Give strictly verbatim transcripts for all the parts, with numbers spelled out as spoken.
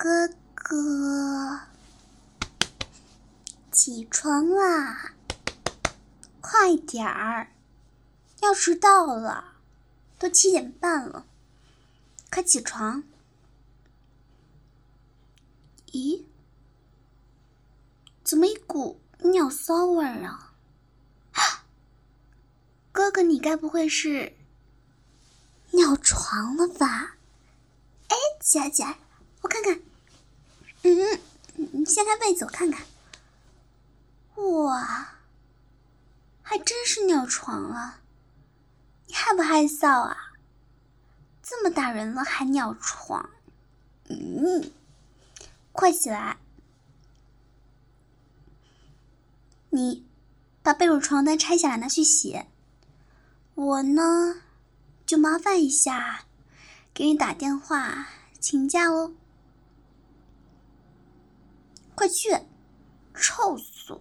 哥哥，起床啦，快点儿，要迟到了，都七点半了，快起床。咦，怎么一股尿骚味儿啊？哥哥，你该不会是尿床了吧？哎，起来起来，我看看。嗯，你掀开被子我看看。哇，还真是尿床了。你害不害臊啊？这么大人了还尿床？嗯，快起来。你把被褥床单拆下来拿去洗。我呢，就麻烦一下，给你打电话请假喽。快去，臭死我！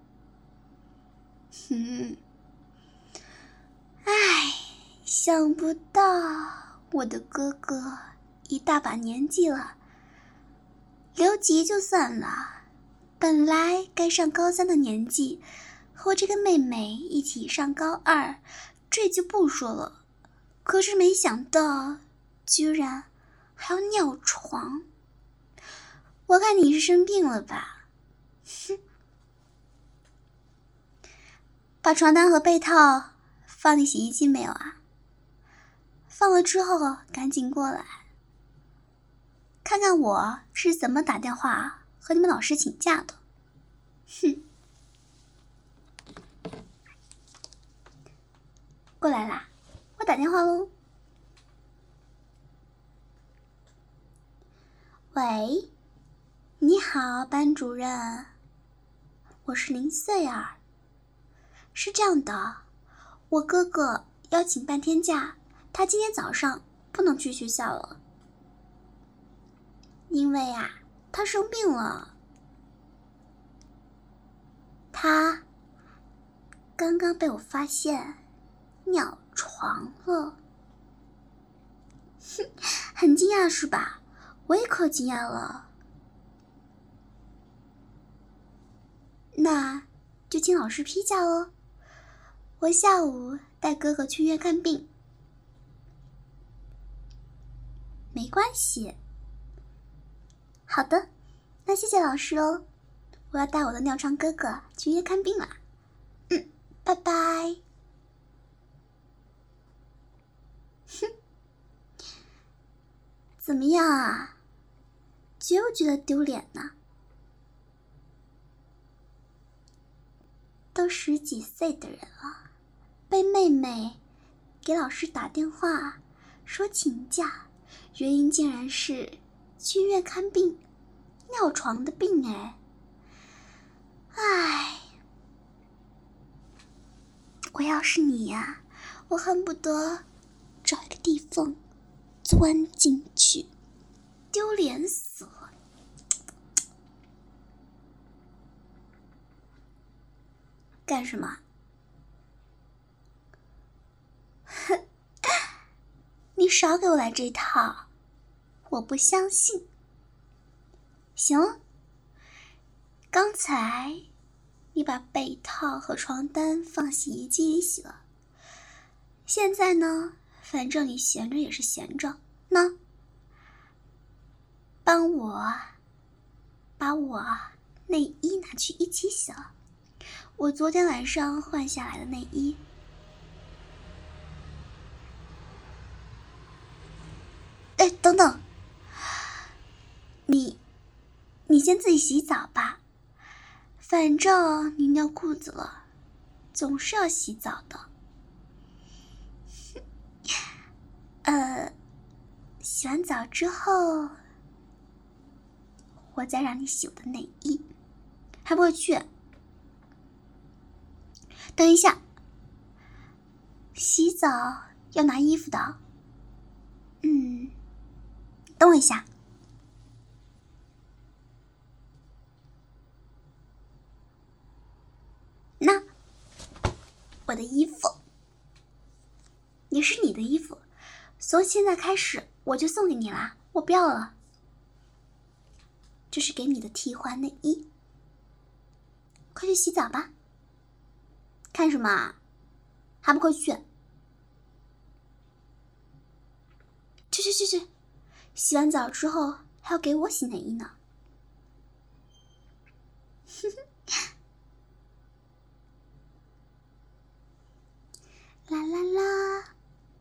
哼，唉，想不到我的哥哥一大把年纪了，留级就算了，本来该上高三的年纪，和我这个妹妹一起上高二，这就不说了。可是没想到，居然还要尿床。我看你是生病了吧？哼！把床单和被套放进洗衣机没有啊？放了之后赶紧过来，看看我是怎么打电话和你们老师请假的。哼！过来啦，我打电话喽。喂，你好，班主任，我是林穗儿。是这样的，我哥哥要请半天假，他今天早上不能去学校了，因为啊，他生病了。他刚刚被我发现尿床了。哼，很惊讶是吧？我也可惊讶了。那就请老师批假喽。我下午带哥哥去医院看病。没关系。好的，那谢谢老师哦。我要带我的尿床哥哥去医院看病啦。嗯，拜拜。哼，怎么样啊？觉不觉得丢脸呢？都十几岁的人了，被妹妹给老师打电话说请假，原因竟然是去医院看病，尿床的病哎。唉，我要是你呀、啊，我恨不得找一个地缝钻进去，丢脸死了。干什么？哼，你少给我来这套，我不相信。行了，刚才你把被套和床单放洗衣机里洗了，现在呢，反正你闲着也是闲着，那帮我把我内衣拿去一起洗了。我昨天晚上换下来的内衣。哎，等等，你你先自己洗澡吧，反正你尿裤子了，总是要洗澡的。呃，洗完澡之后，我再让你洗我的内衣。还不会去？等一下，洗澡要拿衣服的。嗯，等我一下。那我的衣服也是你的衣服，从现在开始我就送给你啦，我不要了。 这是给你的替换内衣，快去洗澡吧。看什么啊？还不快去？去去去去，洗完澡之后还要给我洗内衣呢。啦啦啦！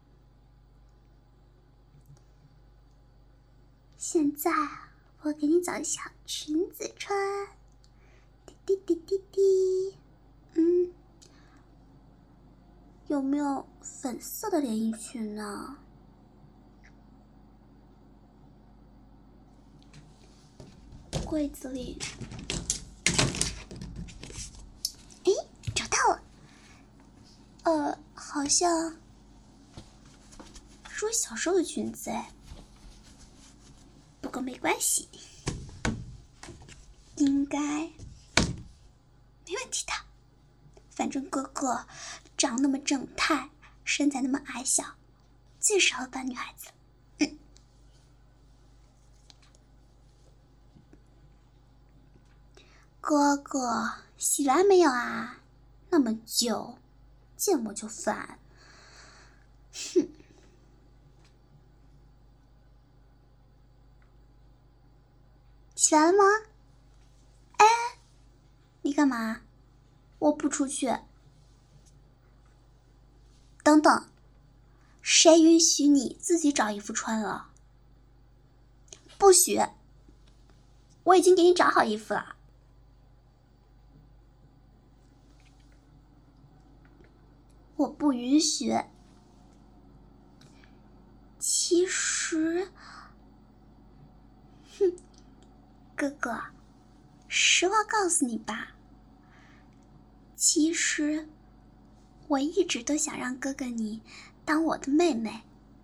现在我给你找小裙子穿，滴滴滴滴滴。嗯，有没有粉色的连衣裙呢？柜子里，哎，找到了。呃，好像是我小时候的裙子哎，不过没关系，应该没问题的。反正哥哥长那么正太，身材那么矮小，最适合扮女孩子。嗯，哥哥洗完没有啊？那么久，见我就烦。哼。洗完了吗？哎，你干嘛？我不出去。等等，谁允许你自己找衣服穿了？不许！我已经给你找好衣服了。我不允许。其实，哼，哥哥，实话告诉你吧，其实我一直都想让哥哥你当我的妹妹。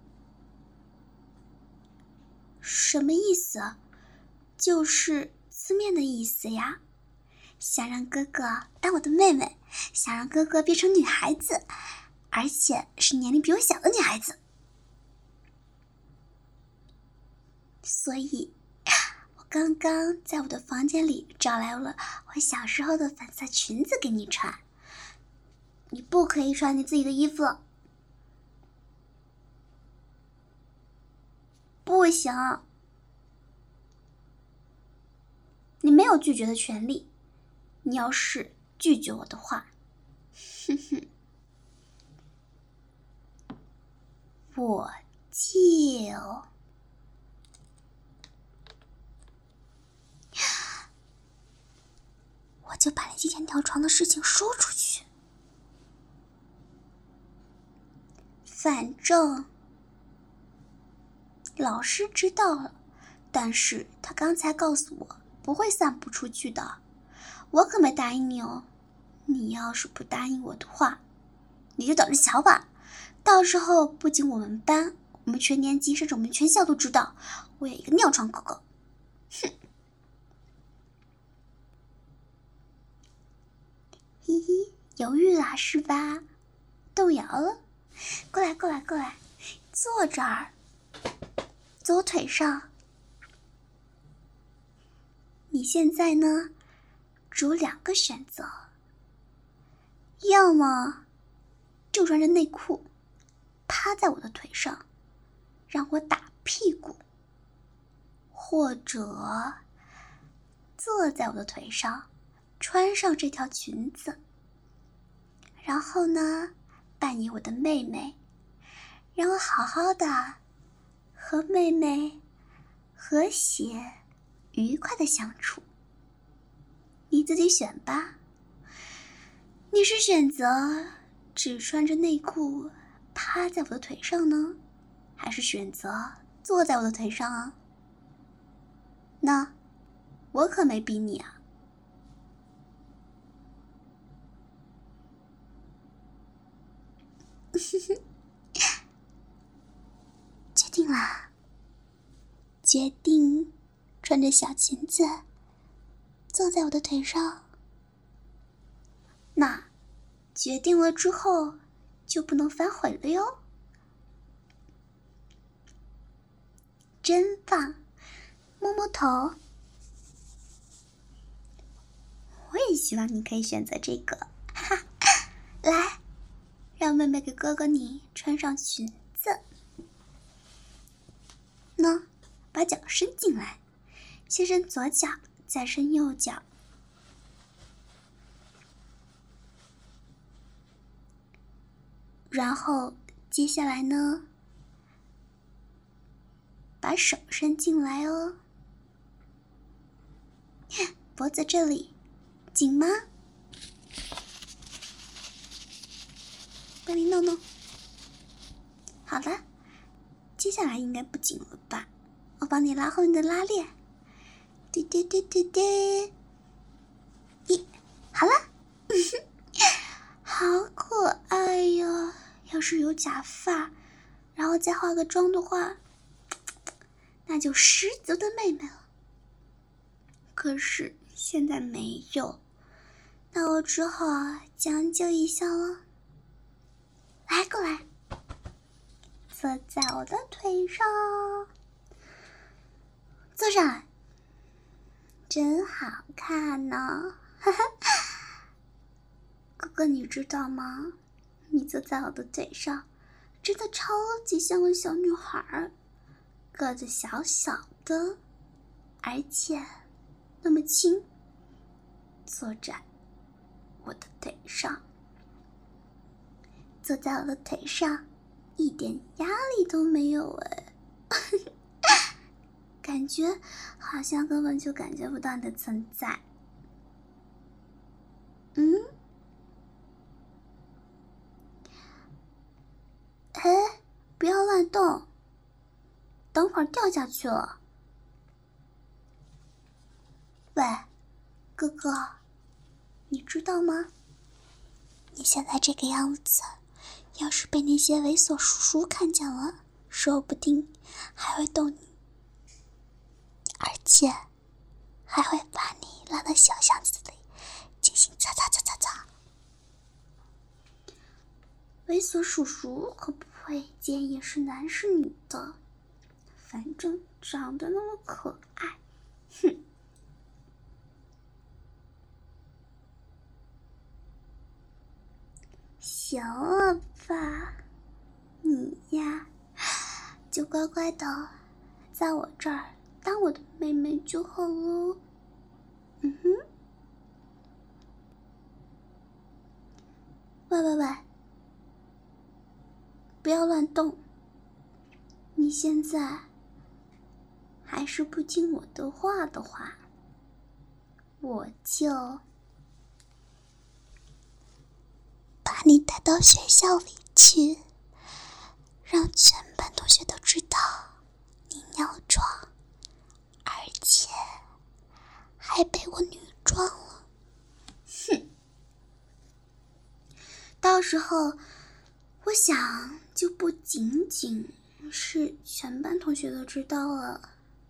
什么意思？就是字面的意思呀。想让哥哥当我的妹妹，想让哥哥变成女孩子，而且是年龄比我小的女孩子。所以我刚刚在我的房间里找来了我小时候的粉色裙子给你穿。你不可以穿你自己的衣服了。不行，你没有拒绝的权利。你要是拒绝我的话，哼哼，我就我就把那几天尿床的事情说出去。反正老师知道了，但是他刚才告诉我不会散布出去的。我可没答应你哦，你要是不答应我的话，你就等着瞧吧。到时候不仅我们班，我们全年级甚至我们全校都知道我有一个尿床哥哥。哼！嘿嘿，犹豫啦是吧？动摇了？过来过来过来，坐这儿，坐我腿上。你现在呢，只有两个选择，要么就穿着内裤趴在我的腿上让我打屁股，或者坐在我的腿上穿上这条裙子，然后呢扮演我的妹妹，让我好好的和妹妹和谐愉快的相处。你自己选吧。你是选择只穿着内裤趴在我的腿上呢，还是选择坐在我的腿上啊？那我可没逼你啊。决定啦，决定穿着小裙子坐在我的腿上。那决定了之后就不能反悔了哟。真棒，摸摸头。 我也希望你可以选择这个。哈哈，来，让妹妹给哥哥你穿上裙子。喏，把脚伸进来，先伸左脚，再伸右脚。然后接下来呢，把手伸进来哦。脖子这里紧吗？帮你弄弄。好了，接下来应该不紧了吧？我帮你拉后面的拉链。嘟嘟嘟嘟嘟。咦，好了。好可爱呀！要是有假发，然后再化个妆的话，那就十足的妹妹了。可是现在没有，那我只好将就一下了。来，过来，坐在我的腿上，坐上来，真好看呢！哈哈，哥哥，你知道吗？你坐在我的腿上，真的超级像个小女孩，个子小小的，而且那么轻，坐在我的腿上，坐在我的腿上，一点压力都没有哎，感觉好像根本就感觉不到你的存在。嗯？哎，不要乱动，等会儿掉下去了。喂，哥哥，你知道吗？你现在这个样子，要是被那些猥琐叔叔看见了，说不定还会动你，而且还会把你拉到小巷子里进行擦擦擦擦擦。猥琐叔叔可不会介意是男是女的，反正长得那么可爱，哼。行了吧，你呀，就乖乖的在我这儿当我的妹妹就好了。嗯哼。喂喂喂，不要乱动！你现在还是不听我的话的话，我就把你带到学校里去，让全班同学都知道你尿床，而且还被我女装了。哼！到时候我想就不仅仅是全班同学都知道了，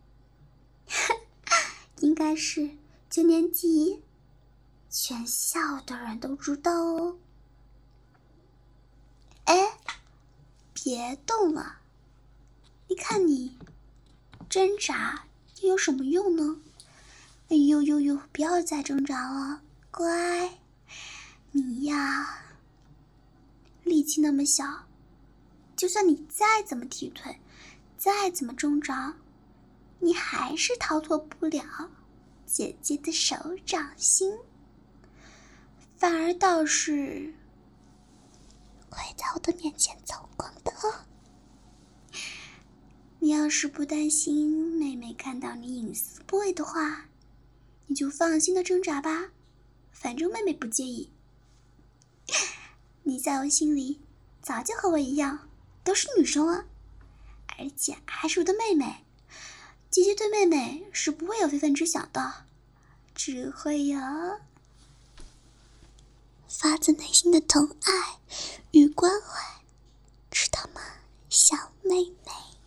应该是九年级全校的人都知道哦。哎，别动了，你看你挣扎又有什么用呢？哎呦呦呦，不要再挣扎了，乖，你呀力气那么小，就算你再怎么踢腿，再怎么挣扎，你还是逃脱不了姐姐的手掌心，反而倒是会在我的面前走光的。你要是不担心妹妹看到你隐私部位的话，你就放心的挣扎吧，反正妹妹不介意。你在我心里早就和我一样，都是女生了，而且还是我的妹妹。姐姐对妹妹是不会有非分之想的，只会有发自内心的疼爱与关怀，知道吗，小妹妹？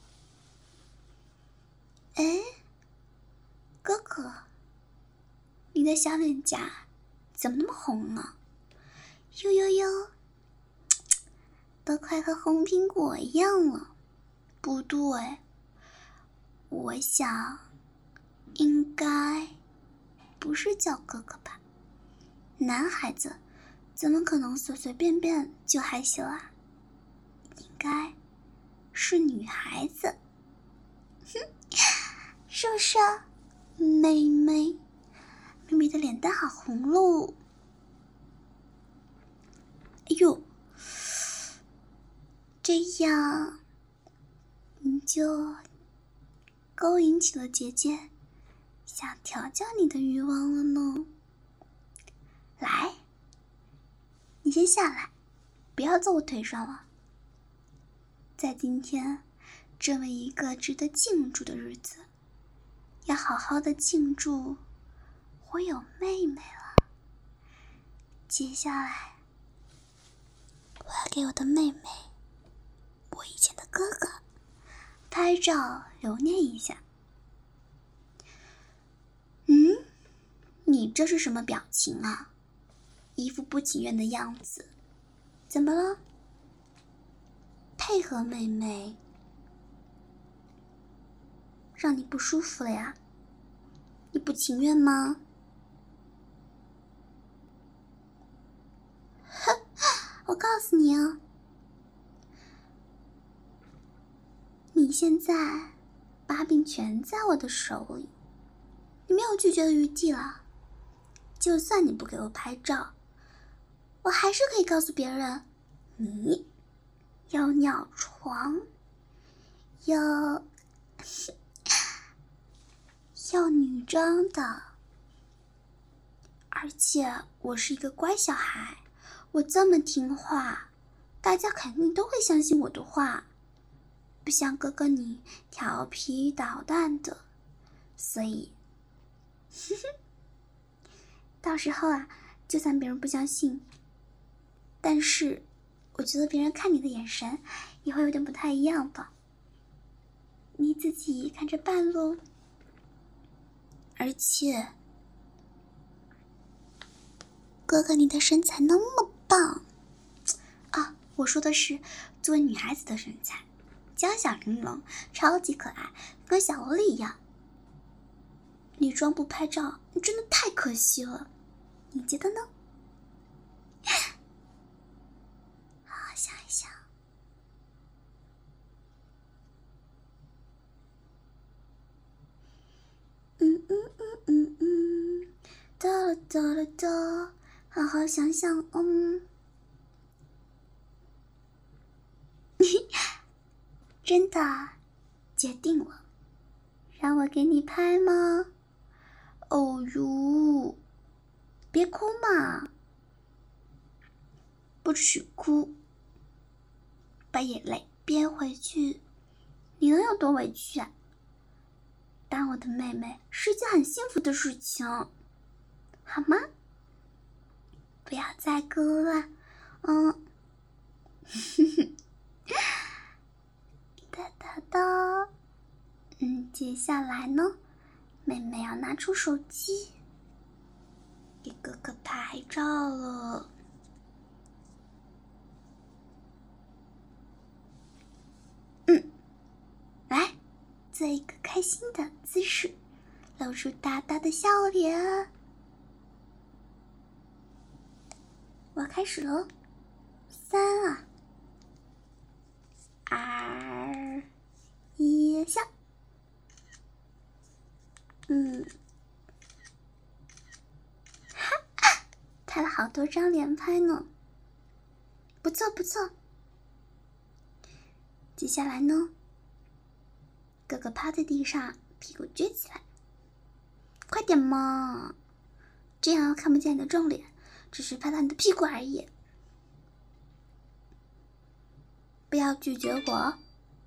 哎，哥哥，你的小脸颊怎么那么红呢？呦呦呦，都快和红苹果一样了。不对，我想应该不是叫哥哥吧， 男孩子怎么可能随随便便就害羞啊？应该是女孩子。哼，是不是啊？妹妹，妹妹的脸蛋好红喽。哎呦，这样你就勾引起了姐姐想调教你的欲望了呢。来，你先下来，不要坐我腿上了。在今天这么一个值得庆祝的日子，要好好的庆祝我有妹妹了。接下来我要给我的妹妹，我以前的哥哥拍照留念一下。嗯，你这是什么表情啊？一副不情愿的样子，怎么了？配合妹妹让你不舒服了呀？你不情愿吗？哼，我告诉你啊，你现在把柄全在我的手里，你没有拒绝的余地了。就算你不给我拍照，我还是可以告诉别人，你要尿床，要要女装的。而且我是一个乖小孩，我这么听话，大家肯定都会相信我的话，不像哥哥你调皮捣蛋的。所以呵呵，到时候啊，就算别人不相信，但是我觉得别人看你的眼神也会有点不太一样的，你自己看着办咯。而且哥哥你的身材那么棒啊，我说的是作为女孩子的身材，娇小玲珑，超级可爱，跟小萝莉一样。女装不拍照真的太可惜了，你觉得呢？好好想一想。嗯嗯嗯嗯嗯，哒啦哒啦哒，好好想想，嗯。真的决定了，让我给你拍吗？哦呦，别哭嘛，不许哭，把眼泪憋回去。你能有多委屈啊？当我的妹妹是件很幸福的事情，好吗？不要再哭了，嗯。哒哒哒，嗯，接下来呢，妹妹要拿出手机给哥哥拍照了。嗯，来，做一个开心的姿势，露出大大的笑脸。我要开始喽，三啊，二，一，笑。嗯，哈，拍了好多张连拍呢，不错不错。接下来呢，哥哥趴在地上，屁股撅起来，快点嘛，这样看不见你的正脸，只是拍到你的屁股而已。不要拒绝我，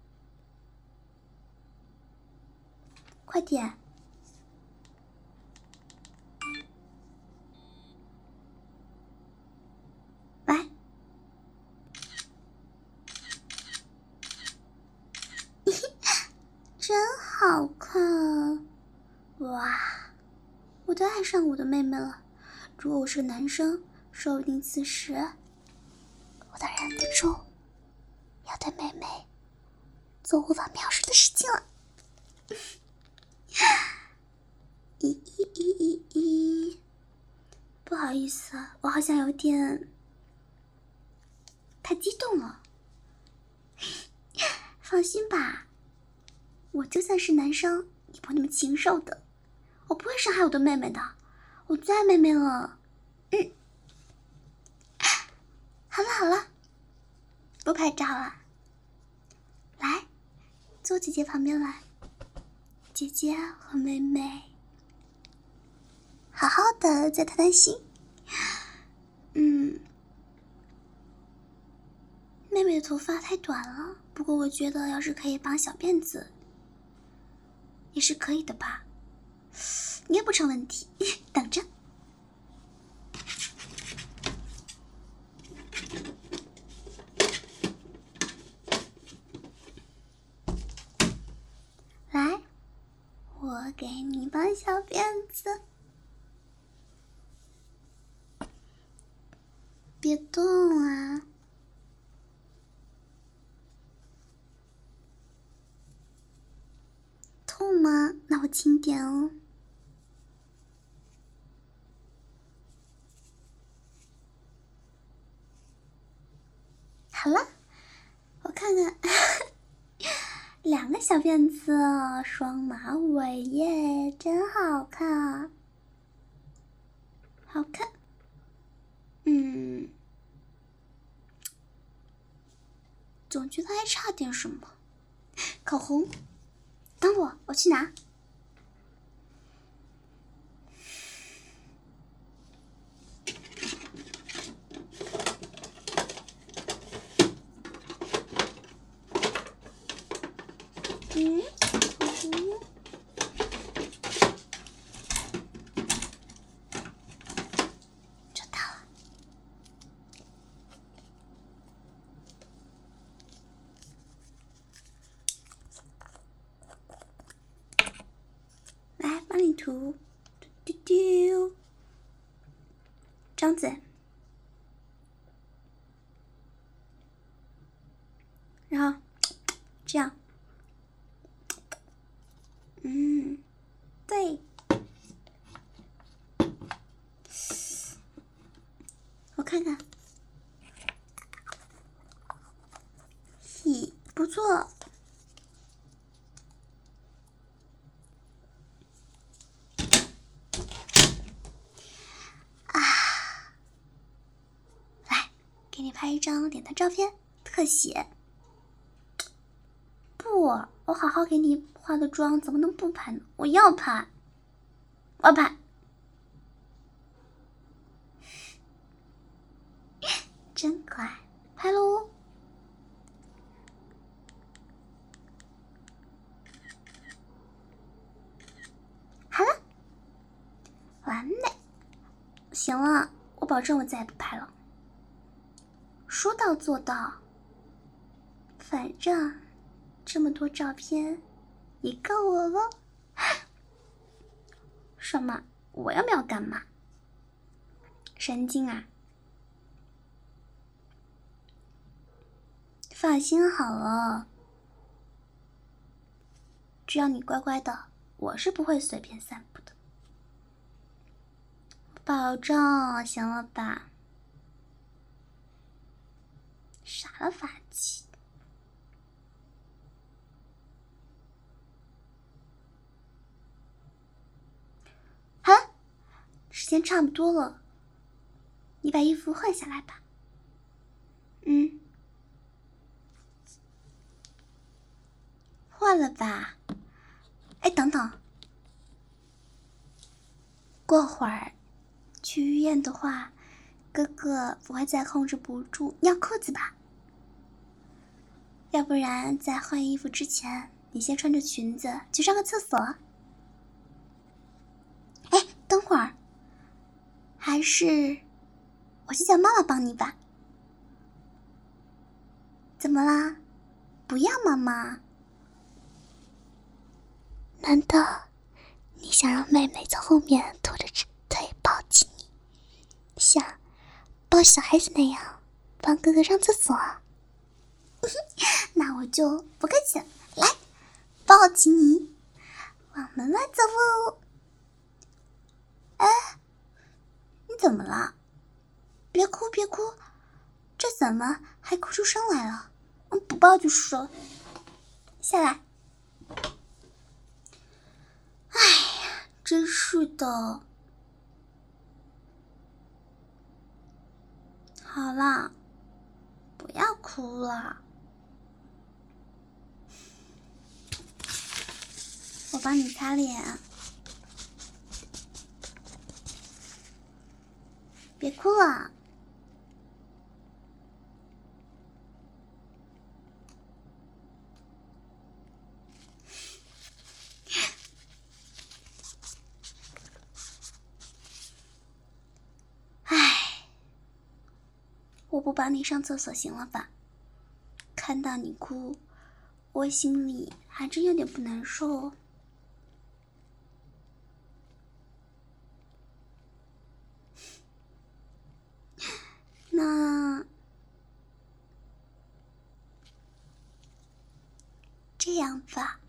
快点。来，真好看！哇，我都爱上我的妹妹了。如果我是个男生，说不定此时我都忍不住要对妹妹做无法描述的事情了。咦咦咦咦咦，不好意思， 像有点太激动了。放心吧，我就算是男生也不会那么禽兽的，我不会伤害我的妹妹的，我最爱妹妹了。嗯，好了好了，不拍照了，来，坐姐姐旁边来，姐姐和妹妹好好的再谈谈心。嗯，妹妹的头发太短了，不过我觉得要是可以绑小辫子也是可以的吧，应该不成问题。等着。来，我给你绑小辫子，别动啊。痛吗？那我轻点哦。好了，我看看，两个小辫子哦，双马尾耶，真好看，好看。嗯，总觉得还差点什么。口红，等我，我去拿。嗯，嗯，找到了。来，帮你涂，丢丢丢，张嘴，然后这样，嗯，对，我看看，嘿，不错。给你拍一张脸的照片，特写。不，我好好给你化的妆，怎么能不拍呢？我要拍，我要拍。真可爱，拍喽！好了，完美。行了，我保证我再也不拍了。说到做到，反正这么多照片也够我了。什么？我又没有干嘛？神经啊！放心好了，只要你乖乖的，我是不会随便散步的，保证，行了吧？傻了吧唧！好了，时间差不多了，你把衣服换下来吧。嗯，换了吧。哎，等等，过会儿去医院的话，哥哥不会再控制不住尿裤子吧？要不然在换衣服之前，你先穿着裙子去上个厕所。哎，等会儿，还是我去叫妈妈帮你吧。怎么啦？不要妈妈？难道你想让妹妹从后面拖着腿抱紧你，像抱小孩子那样帮哥哥上厕所？那我就不客气了，来，抱紧你，往门外走喽。哎，你怎么了？ 别哭别哭，这怎么还哭出声来了？嗯，不抱就是了。下来。哎呀，真是的。好啦，不要哭了。我帮你擦脸。别哭了。唉，我不帮你上厕所行了吧？看到你哭，我心里还真有点不难受。那这样吧，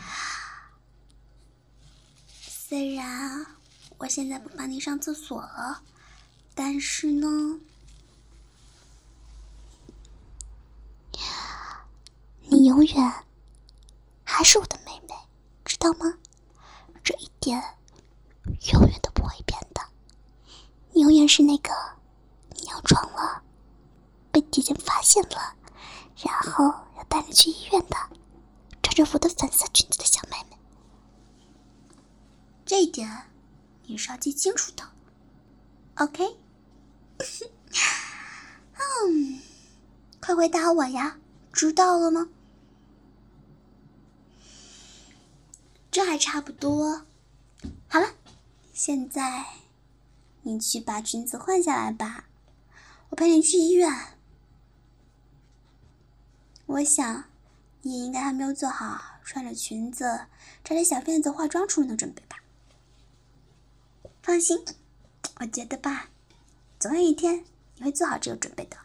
虽然我现在不帮你上厕所了，但是呢，你永远还是我的妹妹，知道吗？这一点永远都不会变的。你永远是那个你尿床了，被姐姐发现了，然后要带你去医院的，穿着服的粉色裙子的小妹妹。这一点你是要记清楚的 ，OK？ 嗯，快回答我呀，知道了吗？这还差不多。好了，现在你去把裙子换下来吧，我陪你去医院。我想你也应该还没有做好穿着裙子扎着小辫子化妆出门的准备吧。放心，我觉得吧，总有一天你会做好这个准备的，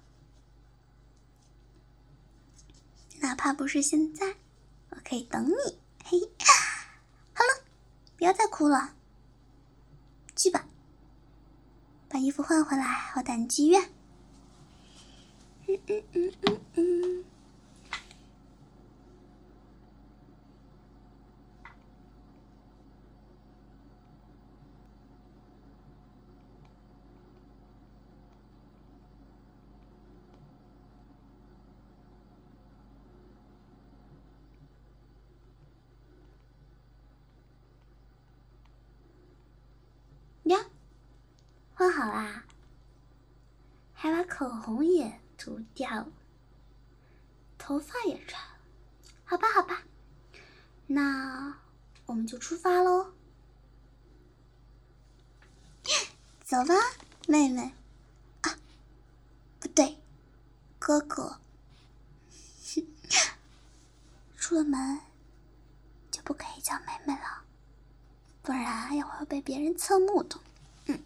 哪怕不是现在，我可以等你。嘿，好了，不要再哭了，去吧，把衣服换回来，我带你去医院。嗯嗯嗯嗯嗯。呀，换好啦，还把口红也涂掉，头发也染了，好吧好吧，那我们就出发喽。走吧，妹妹。啊，不对，哥哥。出了门就不可以叫妹妹了，不然也会被别人侧目的。嗯，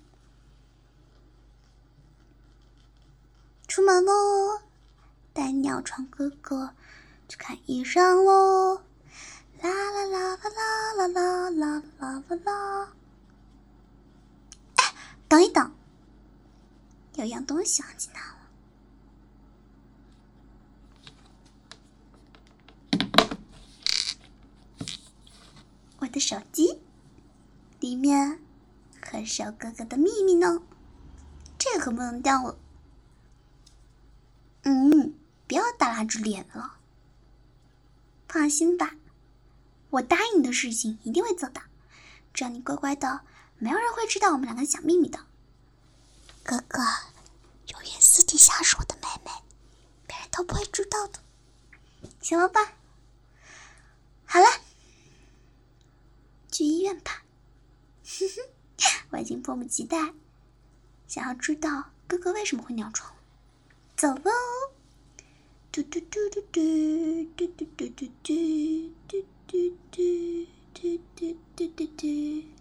出门喽，带尿床哥哥去看医生喽！啦啦啦啦啦啦啦啦啦啦啦！哎，等一等，有样东西忘记拿了。我的手机里面可是有哥哥的秘密呢，这可不能掉了。嗯，不要耷拉着脸了。放心吧，我答应的事情一定会做到，只要你乖乖的，没有人会知道我们两个小秘密的。哥哥永远私底下是我的妹妹，别人都不会知道的，行了吧？好了，去医院吧。哼哼，我已经迫不及待，想要知道哥哥为什么会尿床。走喽！嘟嘟嘟嘟嘟嘟嘟嘟嘟嘟嘟嘟嘟嘟嘟嘟嘟。